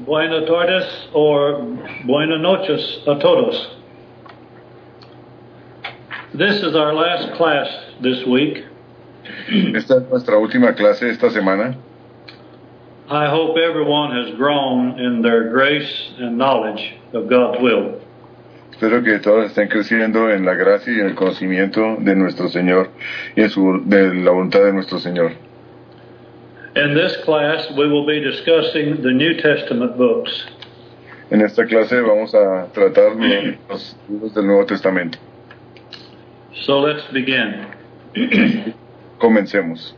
Buenas tardes or buenas noches a todos. This is our last class this week. Esta es nuestra última clase esta semana. I hope everyone has grown in their grace and knowledge of God's will. Espero que todos estén creciendo en la gracia y en el conocimiento de nuestro Señor y de la voluntad de nuestro Señor. In this class, we will be discussing the New Testament books. En esta clase vamos a tratar los libros del Nuevo Testamento. So let's begin. Comencemos.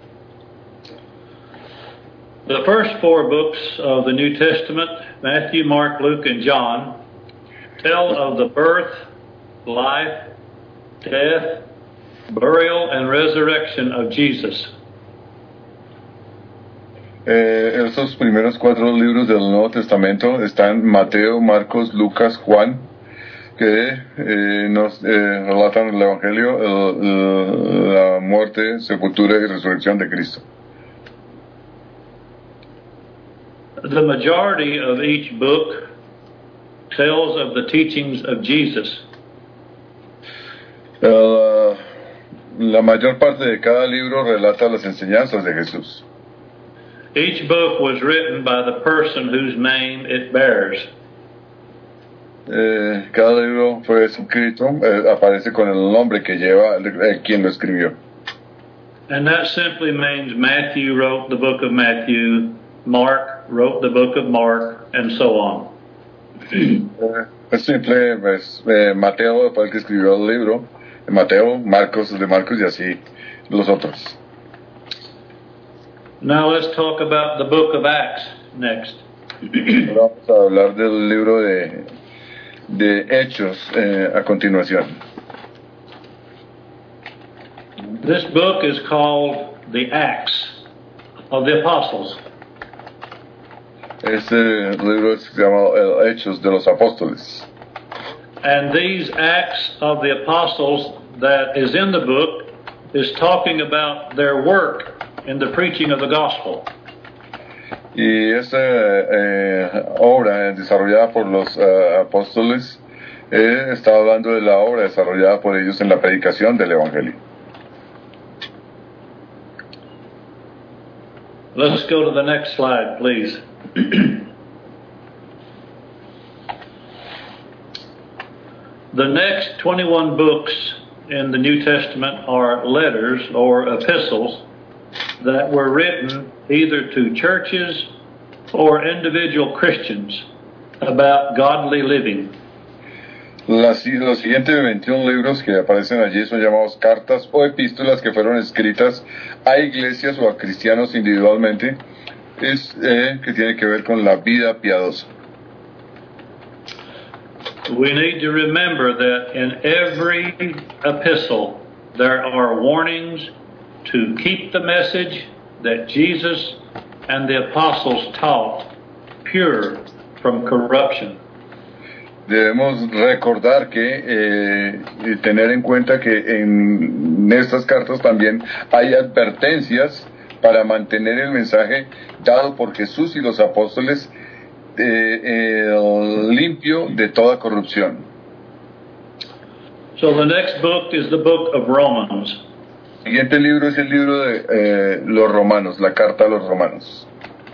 The first four books of the New Testament, Matthew, Mark, Luke, and John, tell of the birth, life, death, burial, and resurrection of Jesus. Estos primeros 4 libros del Nuevo Testamento están Mateo, Marcos, Lucas, Juan, que nos relatan el Evangelio, la muerte, sepultura y resurrección de Cristo. The majority of each book tells of the teachings of Jesus. La mayor parte de cada libro relata las enseñanzas de Jesús. Each book was written by the person whose name it bears. Cada libro fue escrito, aparece con el nombre que lleva quien lo escribió. And that simply means Matthew wrote the book of Matthew, Mark wrote the book of Mark, and so on. Es simple, pues, Mateo fue el que escribió el libro, Mateo, Marcos de Marcos y así los otros. Now let's talk about the book of Acts next. Ahora vamos a hablar del libro de Hechos a continuación. This book is called the Acts of the Apostles. Este libro se llama Hechos de los Apóstoles. And these Acts of the Apostles that is in the book is talking about their work in the preaching of the gospel. Y esta obra desarrollada por los apóstoles está hablando de la obra desarrollada por ellos en la predicación del Evangelio. Let's go to the next slide, please. The next 21 books in the New Testament are letters or epistles that were written either to churches or individual Christians about godly living. Los siguientes 21 libros que aparecen allí son llamados cartas o epístolas que fueron escritas a iglesias o a cristianos individualmente, que tiene que ver con la vida piadosa. We need to remember that in every epistle there are warnings to keep the message that Jesus and the apostles taught pure from corruption. Debemos recordar que tener en cuenta que en estas cartas también hay advertencias para mantener el mensaje dado por Jesús y los apóstoles limpio de toda corrupción. So the next book is the book of Romans. El siguiente libro es el libro de los Romanos, la carta a los Romanos.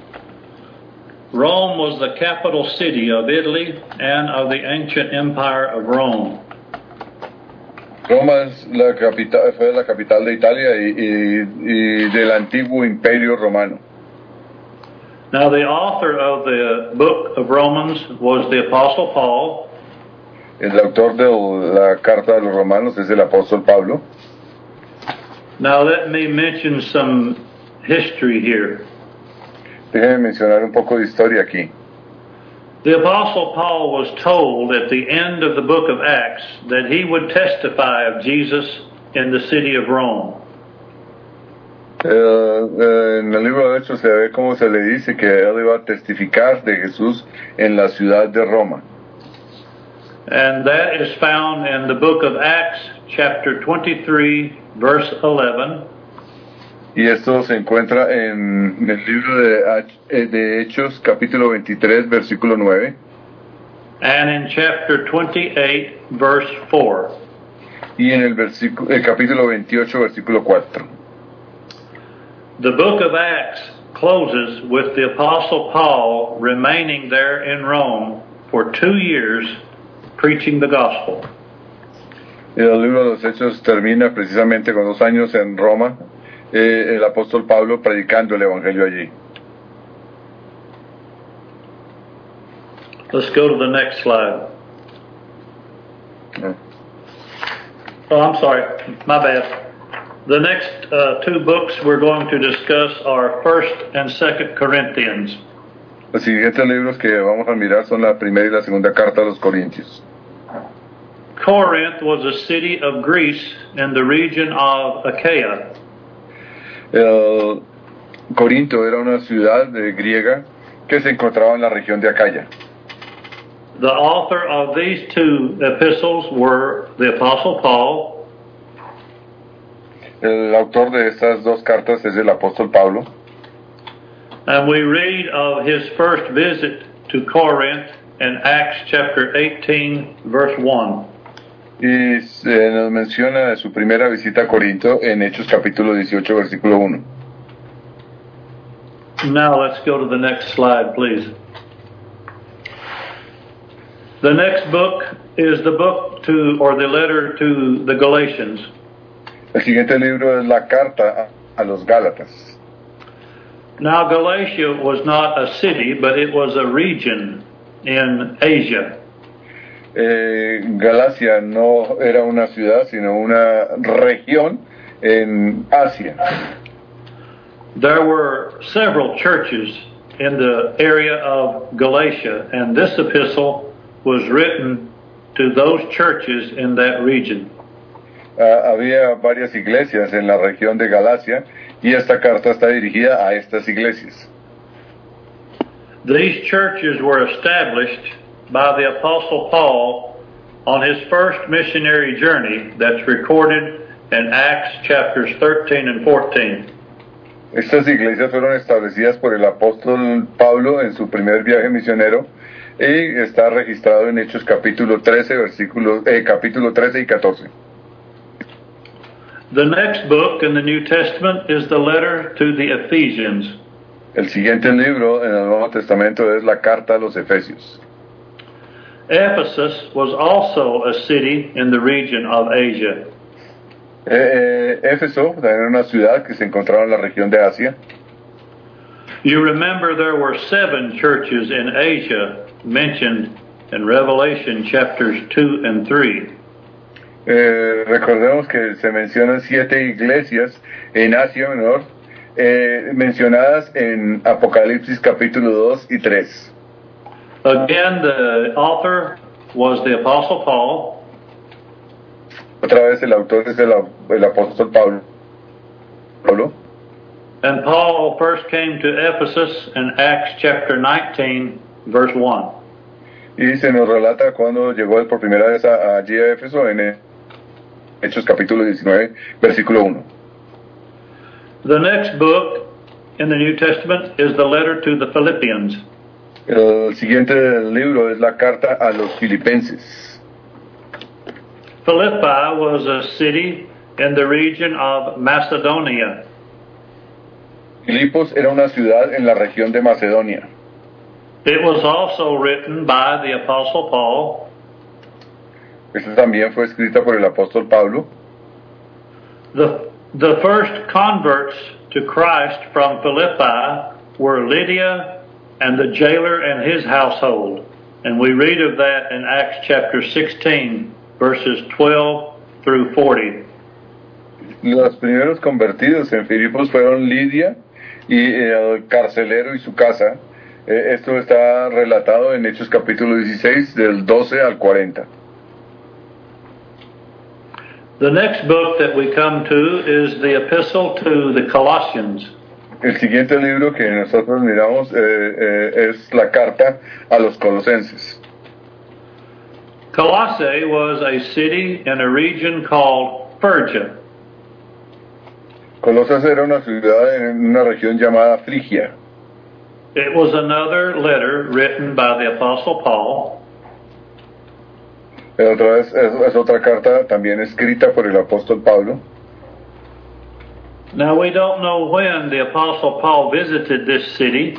Rome was the capital city of Italy and of the ancient empire of Rome. Roma es fue la capital de Italia y del antiguo imperio romano. Now the author of the book of Romans was the Apostle Paul. El autor de la carta a los Romanos es el apóstol Pablo. Now let me mention some history here. Déjenme mencionar un poco de historia aquí. The Apostle Paul was told at the end of the book of Acts that he would testify of Jesus in the city of Rome. En el libro de Hechos se ve cómo se le dice que él iba a testificar de Jesús en la ciudad de Roma. And that is found in the book of Acts, chapter 23, verse 11. Y esto se encuentra en el libro de Hechos, capítulo 23, versículo 9. And in chapter 28, verse 4. Y en el capítulo 28, versículo 4. The book of Acts closes with the Apostle Paul remaining there in Rome for 2 years preaching the gospel. Y el libro de los Hechos termina precisamente con 2 años en Roma, el apóstol Pablo predicando el evangelio allí. Let's go to the next slide. Oh, I'm sorry, my bad. The next 2 books we're going to discuss are 1st and 2nd Corinthians. Los siguientes libros que vamos a mirar son la primera y la segunda carta a los Corintios. Corinth was a city of Greece in the region of Achaia. Corinto era una ciudad griega que se encontraba en la región de Acaya. The author of these 2 epistles were the Apostle Paul. El autor de estas 2 cartas es el apóstol Pablo. And we read of his first visit to Corinth in Acts chapter 18, verse 1. Y se nos menciona de su primera visita a Corinto en Hechos capítulo 18, versículo 1. Now let's go to the next slide, please. The next book is the book to, or the letter to the Galatians. El siguiente libro es la carta a los Gálatas. Now Galatia was not a city, but it was a region in Asia. Galacia no era una ciudad, sino una región en Asia. There were several churches in the area of Galatia, and this epistle was written to those churches in that region. Había varias iglesias en la región de Galacia y esta carta está dirigida a estas iglesias. These churches were established by the Apostle Paul on his first missionary journey that's recorded in Acts chapters 13 and 14. Estas iglesias fueron establecidas por el apóstol Pablo en su primer viaje misionero y está registrado en Hechos capítulo 13, capítulo 13 y 14. The next book in the New Testament is the letter to the Ephesians. El siguiente libro en el Nuevo Testamento es la carta a los Efesios. Ephesus was also a city in the region of Asia. Éfeso era una ciudad que se encontraba en la región de Asia. You remember there were 7 churches in Asia mentioned in Revelation chapters 2 and 3. Recordemos que se mencionan 7 iglesias en Asia Menor, mencionadas en Apocalipsis capítulo 2 y 3. Again, the author was the Apostle Paul. Otra vez el autor es el apóstol Pablo. And Paul first came to Ephesus in Acts chapter 19, verse 1. Y se nos relata cuando llegó por primera vez allí a Éfeso en Hechos capítulo 19, versículo 1. The next book in the New Testament is the letter to the Philippians. El siguiente libro es la carta a los Filipenses. Philippi was a city in the region of Macedonia. Filipos era una ciudad en la región de Macedonia. It was also written by the Apostle Paul. Esta también fue escrita por el apóstol Pablo. The first converts to Christ from Philippi were Lydia and the jailer and his household. And we read of that in Acts chapter 16, verses 12 through 40. Los primeros convertidos en Filipos fueron Lidia y el carcelero y su casa. Esto está relatado en Hechos capítulo 16, del 12 al 40. The next book that we come to is the Epistle to the Colossians. El siguiente libro que nosotros miramos es la carta a los Colosenses. Colossae was a city in a region called Phrygia. Colosas era una ciudad en una región llamada Frigia. It was another letter written by the Apostle Paul, Otra vez es otra carta también escrita por el apóstol Pablo. Now, we don't know when the Apostle Paul visited this city,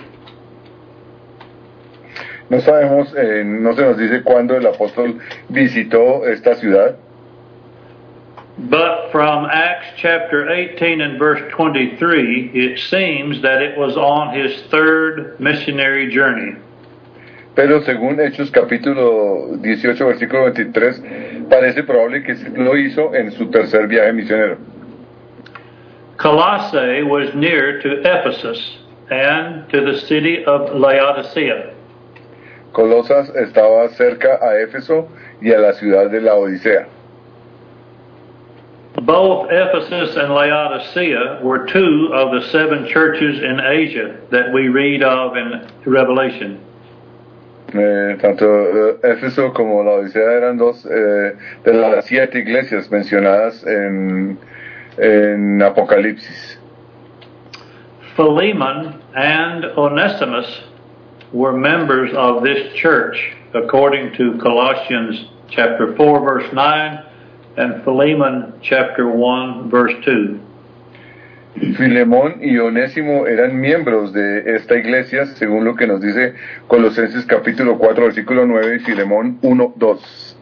No sabemos, no se nos dice cuándo el apóstol visitó esta ciudad, but from Acts chapter 18 and verse 23, it seems that it was on his third missionary journey. pero según Hechos capítulo 18, versículo 23, parece probable que lo hizo en su tercer viaje misionero. Colossae was near to Ephesus and to the city of Laodicea. Colosas estaba cerca a Éfeso y a la ciudad de la Odisea. Both Ephesus and Laodicea were two of the 7 churches in Asia that we read of in Revelation. Tanto Éfeso como la Odisea eran dos de las 7 iglesias mencionadas en Apocalipsis. Philemon and Onesimus were members of this church, according to Colossians chapter 4, verse 9, and Philemon chapter 1, verse 2. Filemón y Onésimo eran miembros de esta iglesia, según lo que nos dice Colosenses capítulo 4, versículo 9, y Filemón 1, 2.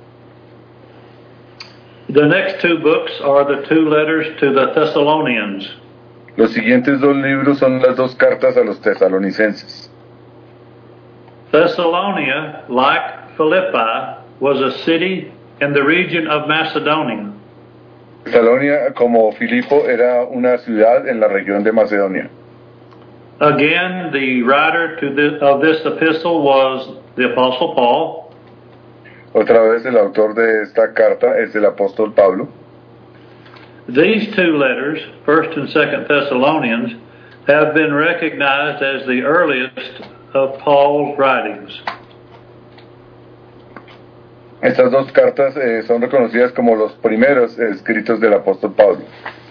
The next 2 books are the 2 letters to the Thessalonians. Los siguientes 2 libros son las 2 cartas a los tesalonicenses. Thessalonia, like Philippi, was a city in the region of Macedonia. Tesalonia, como Filipo, era una ciudad en la región de Macedonia. Again, the writer of this epistle was the Apostle Paul. Otra vez el autor de esta carta es el apóstol Pablo. These 2 letters, 1st and 2nd Thessalonians, have been recognized as the earliest of Paul's writings. Estas 2 cartas son reconocidas como los primeros escritos del apóstol Pablo.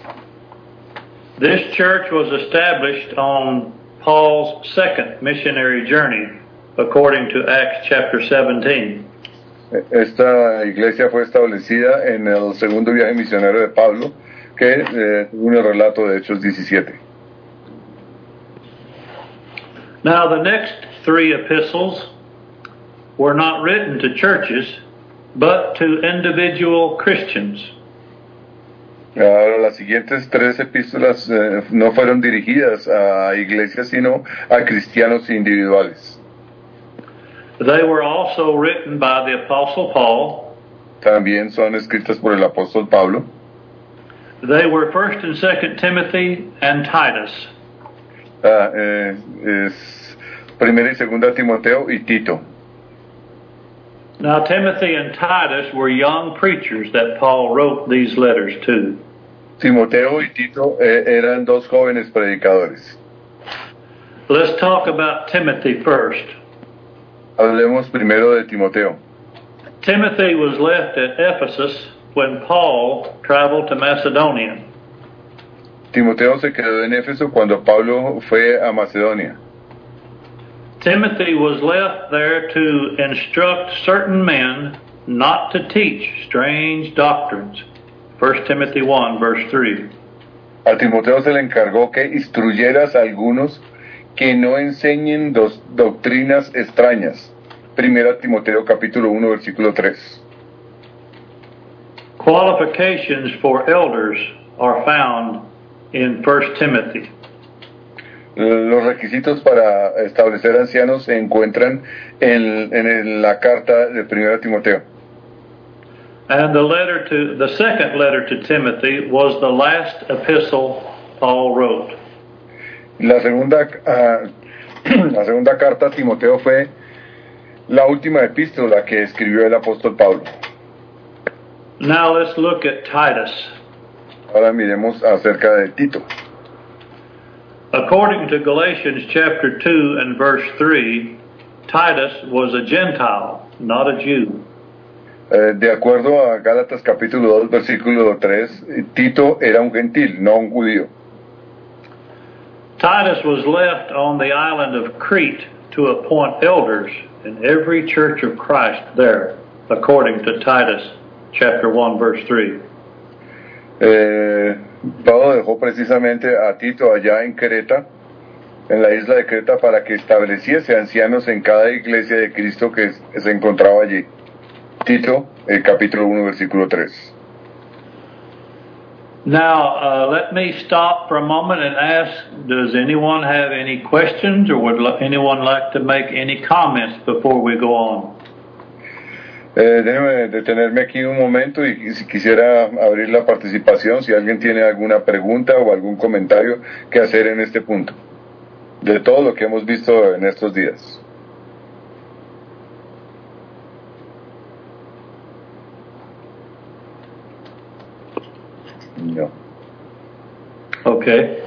This church was established on Paul's second missionary journey, according to Acts chapter 17. Esta iglesia fue establecida en el segundo viaje misionero de Pablo, que según el relato de Hechos 17. Now, the next 3 epistles were not written to churches, but to individual Christians. Ahora, las siguientes 3 epístolas no fueron dirigidas a iglesias, sino a cristianos individuales. They were also written by the Apostle Paul. También son escritas por el apóstol Pablo. They were 1st and 2nd Timothy and Titus. Es Primera y Segunda Timoteo y Tito. Now, Timothy and Titus were young preachers that Paul wrote these letters to. Timoteo y Tito eran 2 jóvenes predicadores. Let's talk about Timothy first. Hablemos primero de Timoteo. Timothy was left at Ephesus when Paul traveled to Macedonia. Timoteo se quedó en Éfeso cuando Pablo fue a Macedonia. Timothy was left there to instruct certain men not to teach strange doctrines. 1 Timothy 1, verse 3. A Timoteo se le encargó que instruyeras a algunos que no enseñen doctrinas extrañas. 1 Timoteo capítulo 1, versículo 3. Qualifications for elders are found in 1 Timothy. Los requisitos para establecer ancianos se encuentran en la carta de 1 Timoteo. And the second letter to Timothy was the last epistle Paul wrote. La segunda carta a Timoteo fue la última epístola que escribió el apóstol Pablo. Now let's look at Titus. Ahora miremos acerca de Tito. According to Galatians chapter 2 and verse 3, Titus was a Gentile, not a Jew. De acuerdo a Gálatas capítulo 2 versículo 3, Tito era un gentil, no un judío. Titus was left on the island of Crete to appoint elders in every church of Christ there, according to Titus chapter 1, verse 3. Pablo dejó precisamente a Tito allá en Creta, en la isla de Creta, para que estableciese ancianos en cada iglesia de Cristo que se encontraba allí. Tito, capítulo 1, versículo 3. Now, let me stop for a moment and ask, does anyone have any questions or would anyone like to make any comments before we go on? Déjeme detenerme aquí un momento y si quisiera abrir la participación, si alguien tiene alguna pregunta o algún comentario que hacer en este punto, de todo lo que hemos visto en estos días. No. Okay.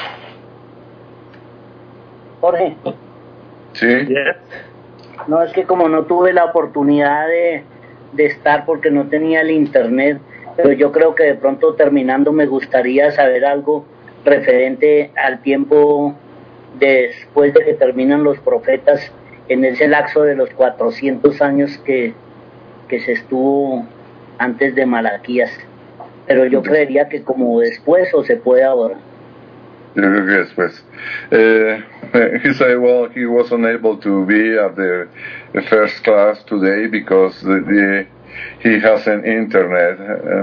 Jorge, Sí. Yes. no es que como no tuve la oportunidad de estar porque no tenía el internet, pero yo creo que de pronto terminando me gustaría saber algo referente al tiempo después de que terminan los profetas, en ese lapso de los 400 años que se estuvo antes de Malaquías. Pero yo creería que como después o se puede ahora. Yo creo que después. He said, well, he was unable to be at the first class today because he has an internet.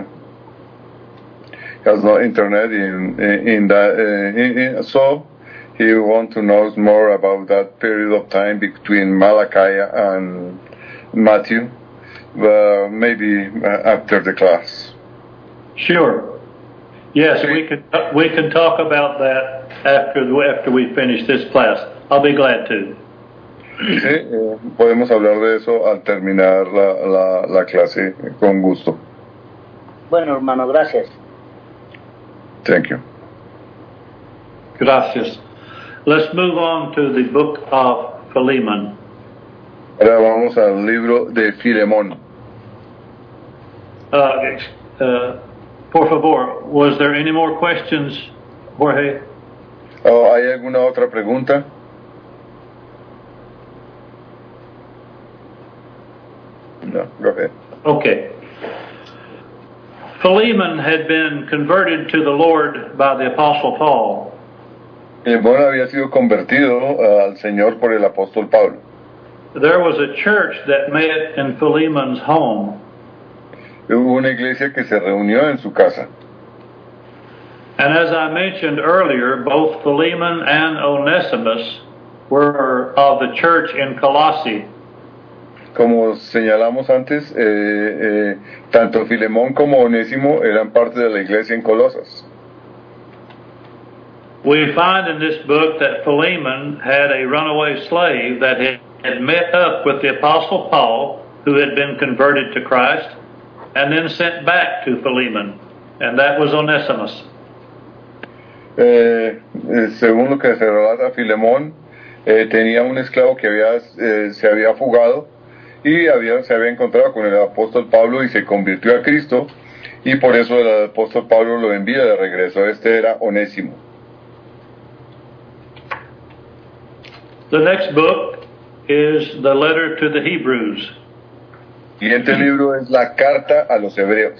Has no internet in that. So he want to know more about that period of time between Malachi and Matthew, maybe after the class. Sure. Yes, we can talk about that after we finish this class. I'll be glad to. Sí, podemos hablar de eso al terminar la clase con gusto. Bueno, hermano, gracias. Thank you. Gracias. Let's move on to the book of Philemon. Ahora vamos al libro de Filemón. Por favor, was there any more questions, Jorge? ¿Hay alguna otra pregunta? No, go ahead. Okay. Philemon had been converted to the Lord by the Apostle Paul. Filemón había sido convertido al Señor por el apóstol Pablo. There was a church that met in Philemon's home. Hubo una iglesia que se reunió en su casa. And as I mentioned earlier, both Philemon and Onesimus were of the church in Colossae. Como señalamos antes, tanto Filemón como Onésimo eran parte de la iglesia en Colosas. We find in this book that Philemon had a runaway slave that had met up with the Apostle Paul, who had been converted to Christ, and then sent back to Philemon, and that was Onesimus. Según lo que se relata, Filemón tenía un esclavo que se había fugado y se había encontrado con el apóstol Pablo y se convirtió a Cristo, y por eso el apóstol Pablo lo envía de regreso. Este era Onésimo. The next book is the letter to the Hebrews. El siguiente libro es la carta a los hebreos.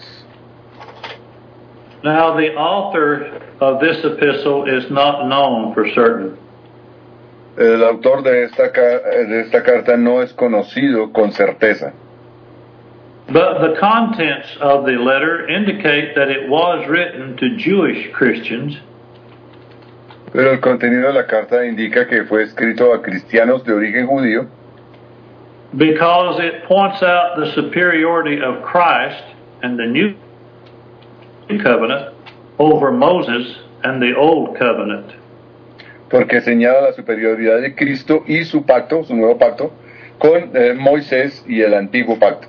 Now, the author of this epistle is not known for certain. El autor de esta carta no es conocido con certeza. But the contents of the letter indicate that it was written to Jewish Christians. Pero el contenido de la carta indica que fue escrito a cristianos de origen judío. Because it points out the superiority of Christ and the new covenant over Moses and the old covenant. Porque señala la superioridad de Cristo y su pacto, su nuevo pacto, con Moisés y el antiguo pacto.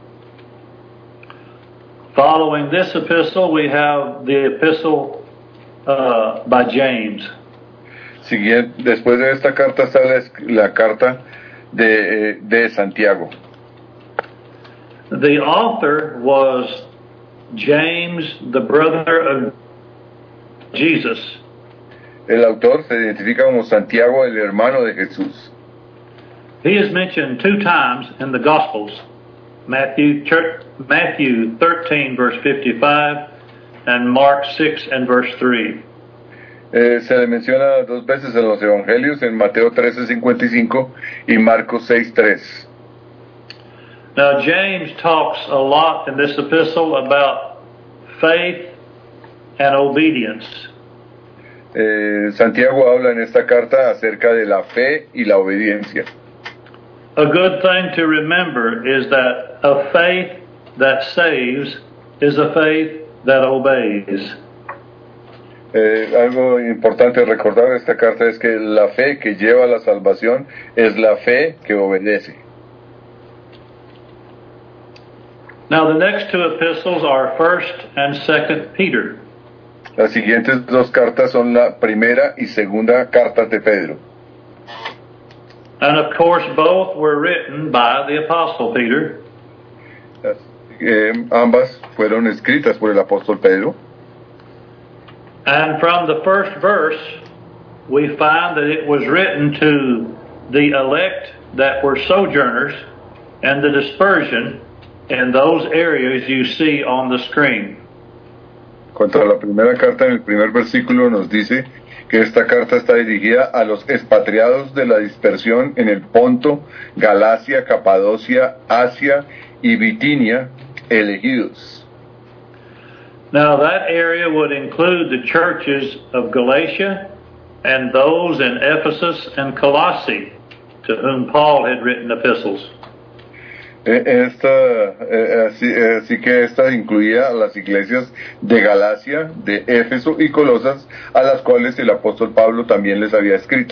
Following this epistle, we have the epistle by James. Después de esta carta está la carta de Santiago. The author was James, the brother of Jesus. El autor se identifica como Santiago, el hermano de Jesús. He is mentioned 2 times in the Gospels, Matthew 13, verse 55, and Mark 6 and verse 3. Se le menciona 2 veces en los Evangelios, en Mateo 13:55 y Marcos 6:3. Now, James talks a lot in this epistle about faith and obedience. Santiago habla en esta carta acerca de la fe y la obediencia. A good thing to remember is that a faith that saves is a faith that obeys. Algo importante recordar de esta carta es que la fe que lleva a la salvación es la fe que obedece. Now, the next 2 epistles are 1st and 2nd Peter. Las siguientes 2 cartas son la primera y segunda carta de Pedro. And of course, both were written by the Apostle Peter. Ambas fueron escritas por el apóstol Pedro. And from the first verse, we find that it was written to the elect that were sojourners and the dispersion in those areas you see on the screen. Contra la primera carta, en el primer versículo nos dice que esta carta está dirigida a los expatriados de la dispersión en el Ponto, Galacia, Capadocia, Asia y Bitinia, elegidos. Now that area would include the churches of Galatia and those in Ephesus and Colossae, to whom Paul had written epistles. Así que esta incluía las iglesias de Galacia, de Éfeso y Colosas, a las cuales el apóstol Pablo también les había escrito.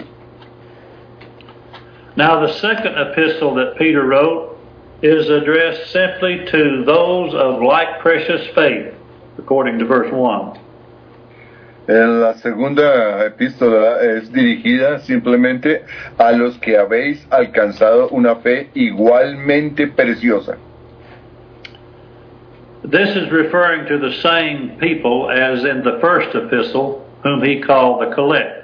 Now the second epistle that Peter wrote is addressed simply to those of like precious faith, according to verse 1. La segunda epístola es dirigida simplemente a los que habéis alcanzado una fe igualmente preciosa. This is referring to the same people as in the first epistle, whom he called the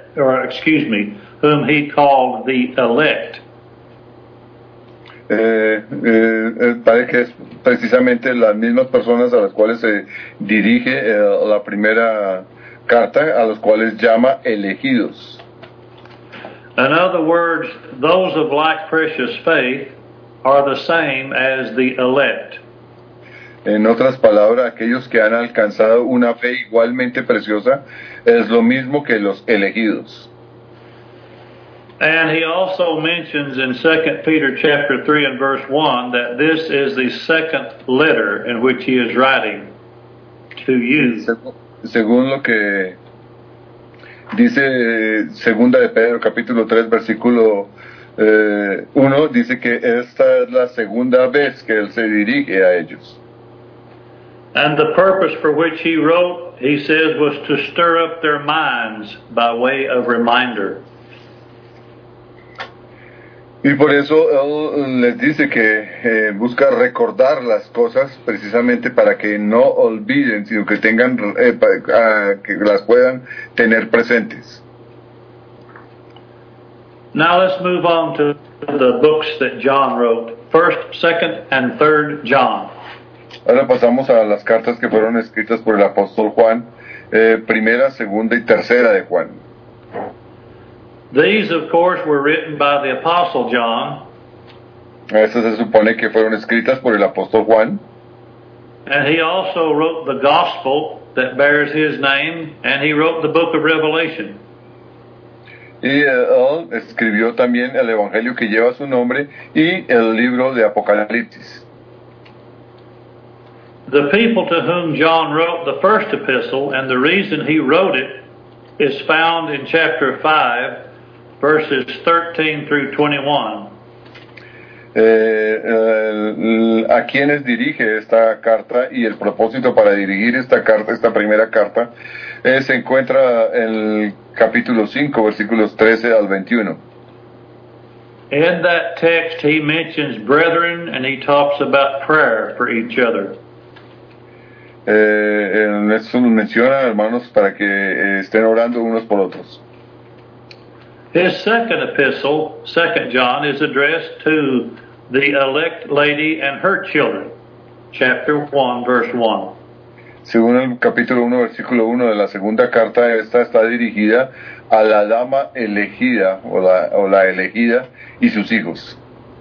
whom he called the elect. Parece que es precisamente las mismas personas a las cuales se dirige la primera carta, a los cuales llama elegidos. In other words, those of like precious faith are the same as the elect. En otras palabras, aquellos que han alcanzado una fe igualmente preciosa es lo mismo que los elegidos. And he also mentions in 2 Peter chapter 3 and verse 1 that this is the second letter in which he is writing to you. Según lo que dice segunda de Pedro capítulo 3 versículo 1, dice que esta es la segunda vez que él se dirige a ellos. And the purpose for which he wrote, he says, was to stir up their minds by way of reminder. Y por eso él les dice que busca recordar las cosas precisamente para que no olviden, sino que tengan, que las puedan tener presentes. Now let's move on to the books that John wrote, 1st, 2nd, and 3rd John. Ahora pasamos a las cartas que fueron escritas por el apóstol Juan, primera, segunda y tercera de Juan. These, of course, were written by the Apostle John. Estas se supone que fueron escritas por el apóstol Juan. And he also wrote the Gospel that bears his name, and he wrote the book of Revelation. Y él escribió también el Evangelio que lleva su nombre y el libro de Apocalipsis. The people to whom John wrote the first epistle, and the reason he wrote it, is found in chapter 5, verses 13 through 21. A quienes dirige esta carta y el propósito para dirigir esta carta, esta primera carta, se encuentra en el capítulo 5, versículos 13 al 21. In that text, he mentions brethren, and he talks about prayer for each other. En esto nos menciona, hermanos, para que estén orando unos por otros. His second epistle, 2 John, is addressed to the elect lady and her children, chapter 1, verse 1. Según el capítulo 1, versículo 1 de la segunda carta, esta está dirigida a la dama elegida o la elegida y sus hijos.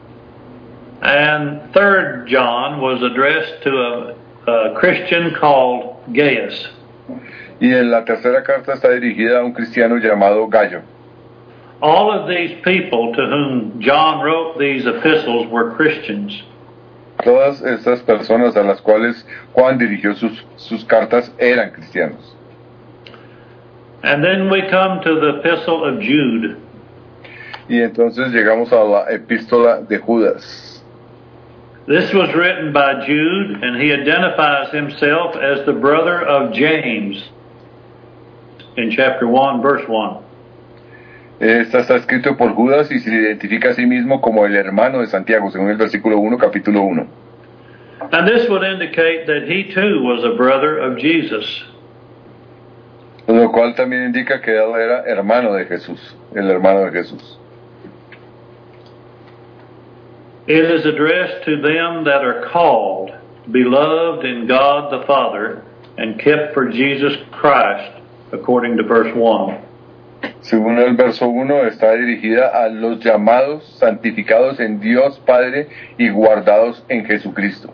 And 3 John was addressed to a Christian called Gaius. Y en la tercera carta está dirigida a un cristiano llamado Gallo. All of these people to whom John wrote these epistles were Christians. Todas estas personas a las cuales Juan dirigió sus cartas eran cristianos. And then we come to the epistle of Jude. Y entonces llegamos a la epístola de Judas. This was written by Jude, and he identifies himself as the brother of James in chapter 1, verse 1. Esta está escrito por Judas y se identifica a sí mismo como el hermano de Santiago, según el versículo 1, capítulo 1. And this would indicate that he too was a brother of Jesus. Lo cual también indica que él era hermano de Jesús, el hermano de Jesús. It is addressed to them that are called, beloved in God the Father, and kept for Jesus Christ, according to verse 1. Según el verso 1, está dirigida a los llamados, santificados en Dios Padre y guardados en Jesucristo.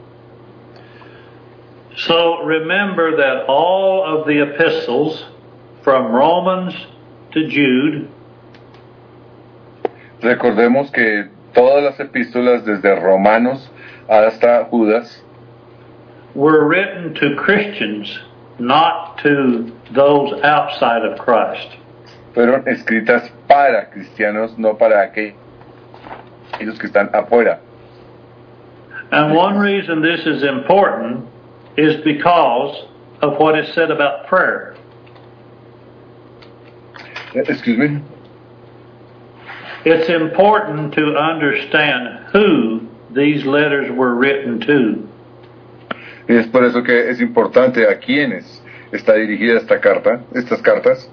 So remember that all of the epistles, from Romans to Jude, Recordemos que todas las epístolas, desde Romanos hasta Judas, were written to Christians, not to those outside of Christ. fueron escritas para cristianos, no para aquellos que están afuera. And one reason this is important is because of what is said about prayer. Excuse me. It's important to understand who these letters were written to. Y es por eso que es importante a quienes está dirigida estas cartas,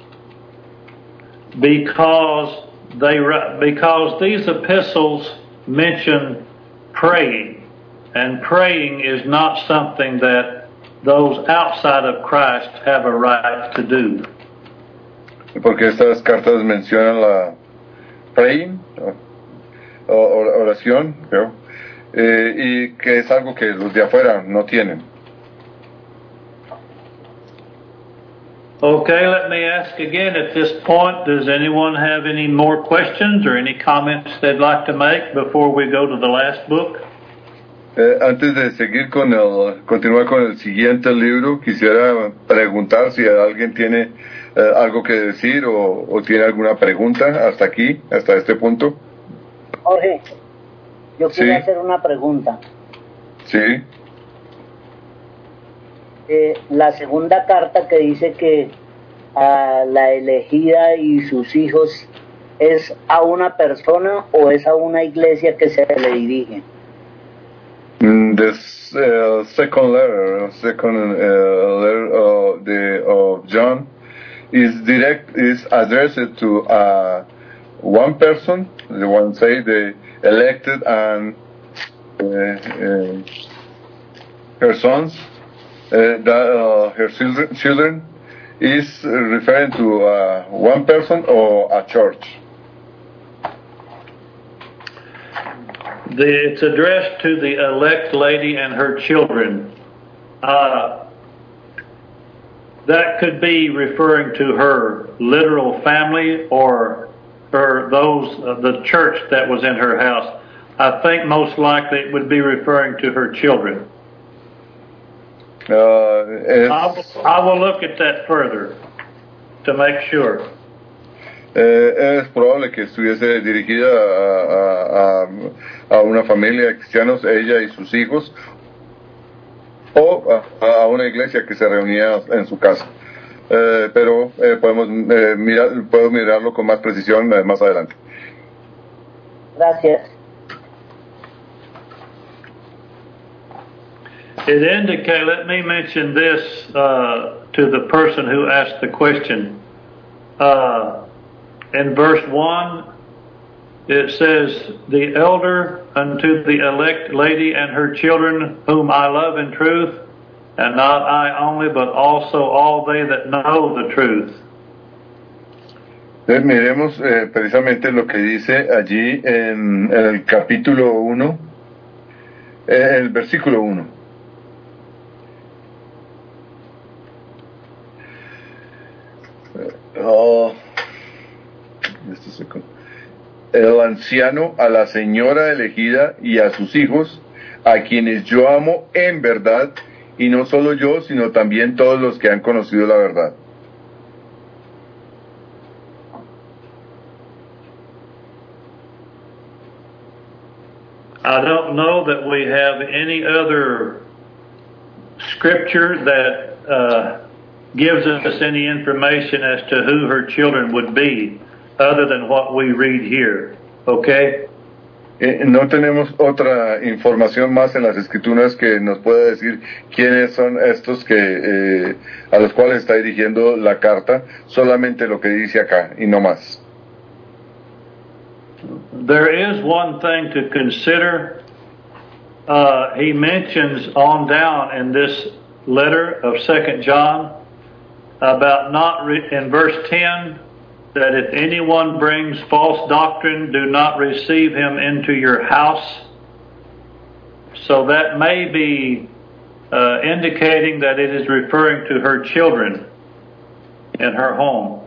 Because these epistles mention praying, and praying is not something that those outside of Christ have a right to do. porque estas cartas mencionan la praying, o oración, creo, y que es algo que los de afuera no tienen. Okay, let me ask again at this point, does anyone have any more questions or any comments they'd like to make before we go to the last book? Antes de seguir continuar con el siguiente libro, quisiera preguntar si alguien tiene algo que decir o tiene alguna pregunta hasta aquí, hasta este punto. Jorge, yo quiero Sí. hacer una pregunta. Sí. La segunda carta que dice que a la elegida y sus hijos, ¿es a una persona o es a una iglesia que se le dirige? This second letter of John is addressed to one person, the one say the elected and her sons, her children, is referring to one person or a church. It's addressed to the elect lady and her children. That could be referring to her literal family or the church that was in her house. I think most likely it would be referring to her children. I will look at that further to make sure. Es probable que estuviese dirigida a una familia de cristianos, ella y sus hijos, o a una iglesia que se reunía en su casa. Pero puedo mirarlo con más precisión más adelante. Gracias. It indicates, let me mention this to the person who asked the question. in verse 1, it says, the elder unto the elect lady and her children, whom I love in truth, and not I only, but also all they that know the truth. Miremos precisamente lo que dice allí en el capítulo 1, el versículo 1. El anciano a la señora elegida y a sus hijos, a quienes yo amo en verdad, y no solo yo, sino también todos los que han conocido la verdad. I don't know that we have any other scripture that gives us any information as to who her children would be, other than what we read here. Okay? No tenemos otra información más en las escrituras que nos pueda decir quiénes son estos que a los cuales está dirigiendo la carta, solamente lo que dice acá y no más. There is one thing to consider. He mentions on down in this letter of 2 John about in verse 10, that if anyone brings false doctrine, do not receive him into your house. So that may be indicating that it is referring to her children in her home.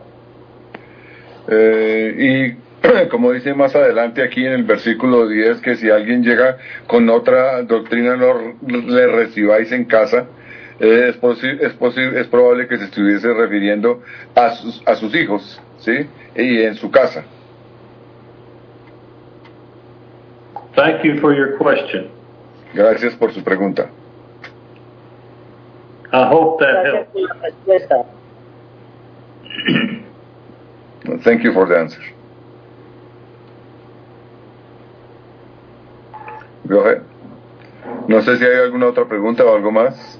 Y como dice más adelante aquí en el versículo 10, que si alguien llega con otra doctrina, no le recibáis en casa. Es probable que se estuviese refiriendo a sus hijos, ¿sí? Y en su casa. Thank you for your question. Gracias por su pregunta. I hope that helps. Thank you for the answer. Go ahead. No sé si hay alguna otra pregunta o algo más.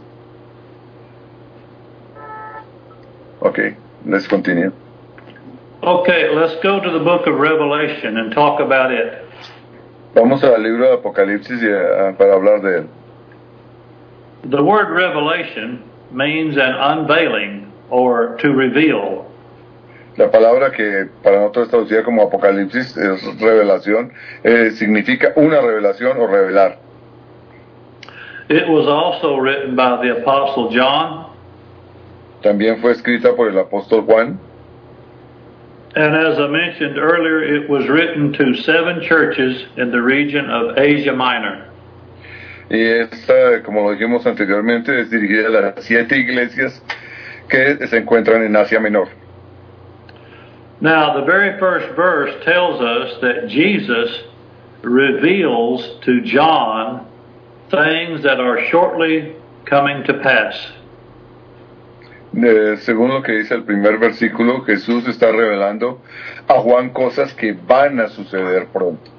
Okay, let's continue. Okay, let's go to the book of Revelation and talk about it. Vamos al libro de Apocalipsis para hablar de él. The word revelation means an unveiling or to reveal. La palabra que para nosotros es traducida como Apocalipsis es revelación, significa una revelación o revelar. It was also written by the Apostle John. También fue escrita por el apóstol Juan. And as I mentioned earlier, it was written to 7 churches in the region of Asia Minor. Y esta, como lo dijimos anteriormente, es dirigida a las 7 iglesias que se encuentran en Asia Menor. Now, the very first verse tells us that Jesus reveals to John things that are shortly coming to pass. Según lo que dice el primer versículo, Jesús está revelando a Juan cosas que van a suceder pronto.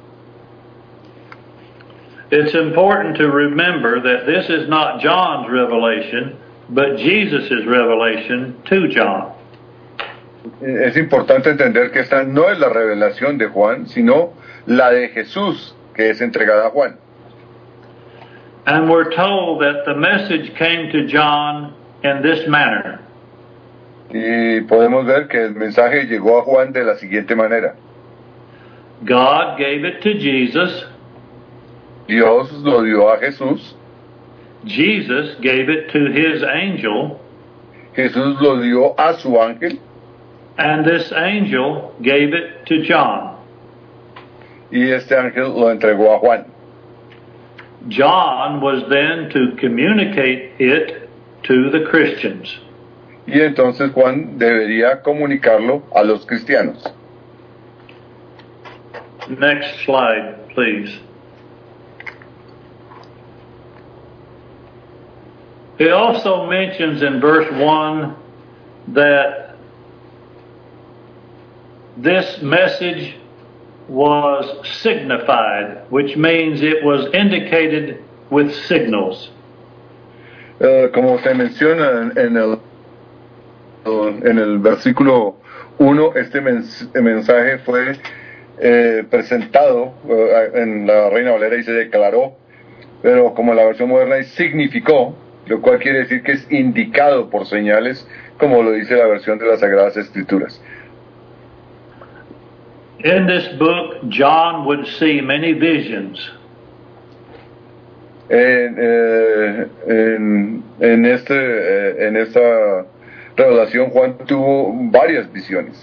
It's important to remember that this is not John's revelation, but Jesus' revelation to John. Es importante entender que esta no es la revelación de Juan, sino la de Jesús que es entregada a Juan. And we're told that the message came to John in this manner. Y podemos ver que el mensaje llegó a Juan de la siguiente manera. God gave it to Jesus. Dios lo dio a Jesús. Jesus gave it to his angel. Jesús lo dio a su ángel. And this angel gave it to John. Y este ángel lo entregó a Juan. John was then to communicate it to the Christians. Y entonces Juan debería comunicarlo a los cristianos. Next slide, please. It also mentions in verse 1 that this message was signified, which means it was indicated with signals. Como se menciona en el versículo Uno, este mensaje fue presentado en la Reina Valera y se declaró, pero como la versión moderna es significó, lo cual quiere decir que es indicado por señales, como lo dice la versión de las Sagradas Escrituras. In this book, John would see many visions. En esta revelación, Juan tuvo varias visiones.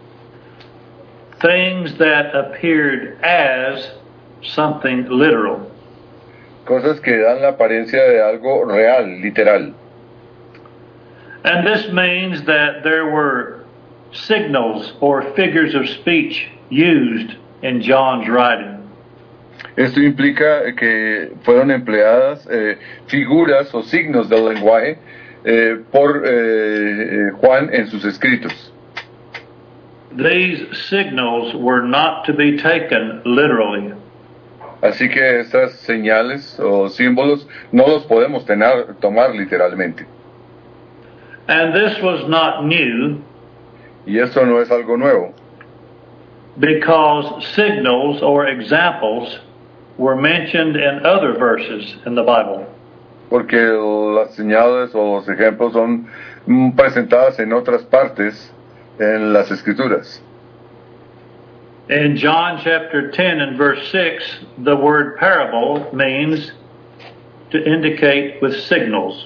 Things that appeared as something literal. Cosas que dan la apariencia de algo real, literal. And this means that there were signals or figures of speech used in John's writing. Esto implica que fueron empleadas figuras o signos del lenguaje por Juan en sus escritos. These signals were not to be taken literally. Así que estas señales o símbolos no los podemos tomar literalmente. And this was not new. Y esto no es algo nuevo. Because signals or examples were mentioned in other verses in the Bible. Porque las señales o los ejemplos son presentadas en otras partes en las Escrituras. In John chapter 10 and verse 6, the word parable means to indicate with signals.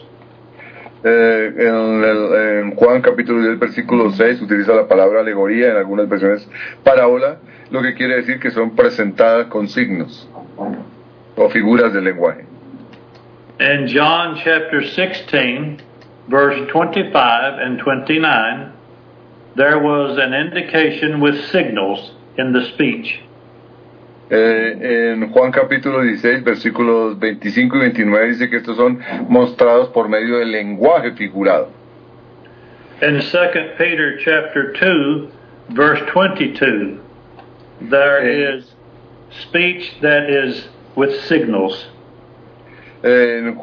En Juan capítulo 10 versículo 6 utiliza la palabra alegoría, en algunas versiones parábola, lo que quiere decir que son presentadas con signos o figuras del lenguaje. In John chapter 16 verse 25 and 29, there was an indication with signals in the speech. En Juan capítulo 16 versículos 25 y 29 dice que estos son mostrados por medio del lenguaje figurado. In 2 Peter chapter 2 verse 22, there is speech that is with signals. En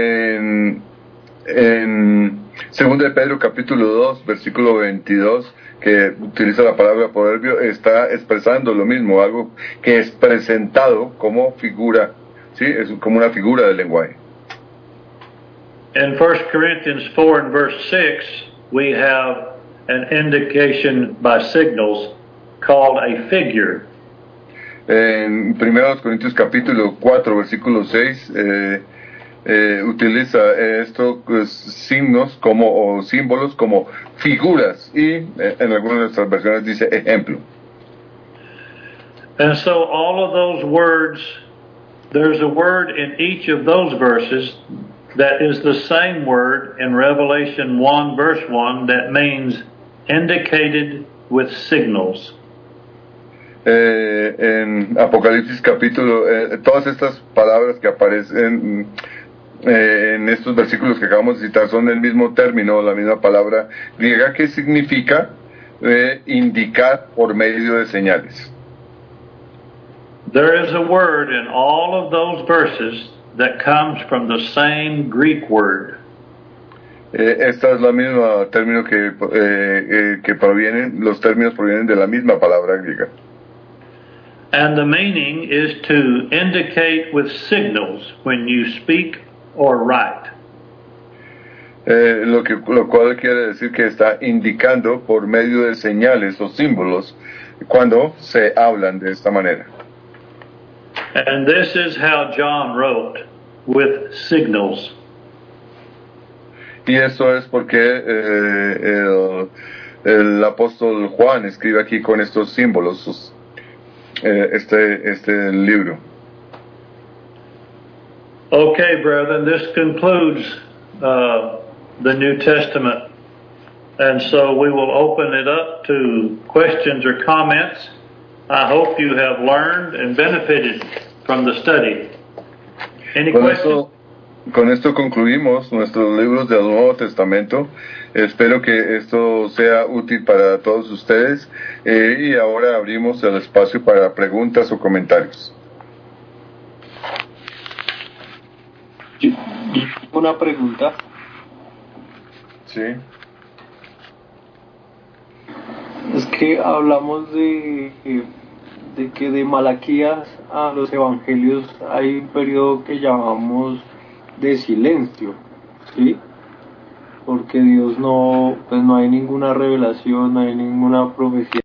2 de Pedro capítulo 2 versículo 22, que utiliza la palabra proverbio, está expresando lo mismo, algo que es presentado como figura, ¿sí? Es como una figura del lenguaje. In 1 Corinthians 4 and verse 6, we have an indication by signals called a figure. En 1 Corintios capítulo 4 versículo 6 utiliza estos signos o símbolos como figuras, y en algunas de nuestras versiones dice ejemplo. And so all of those words, there's a word in each of those verses that is the same word in Revelation 1 verse 1 that means indicated with signals. En Apocalipsis capítulo, todas estas palabras que aparecen en estos versículos que acabamos de citar son el mismo término, la misma palabra griega que significa indicar por medio de señales. There is a word in all of those verses that comes from the same Greek word. Esta es la misma término que provienen, los términos provienen de la misma palabra griega. And the meaning is to indicate with signals when you speak or write. Lo cual quiere decir que está indicando por medio de señales o símbolos cuando se hablan de esta manera. And this is how John wrote, with signals. Y eso es porque el apóstol Juan escribe aquí con estos símbolos este libro. Okay, brethren, this concludes the New Testament, and so we will open it up to questions or comments. I hope you have learned and benefited from the study. Any questions? Con esto concluimos nuestros libros del Nuevo Testamento. Espero que esto sea útil para todos ustedes, y ahora abrimos el espacio para preguntas o comentarios. Una pregunta. Sí. Es que hablamos de que de Malaquías a los evangelios hay un periodo que llamamos de silencio, ¿sí? Porque Dios no, pues no hay ninguna revelación, no hay ninguna profecía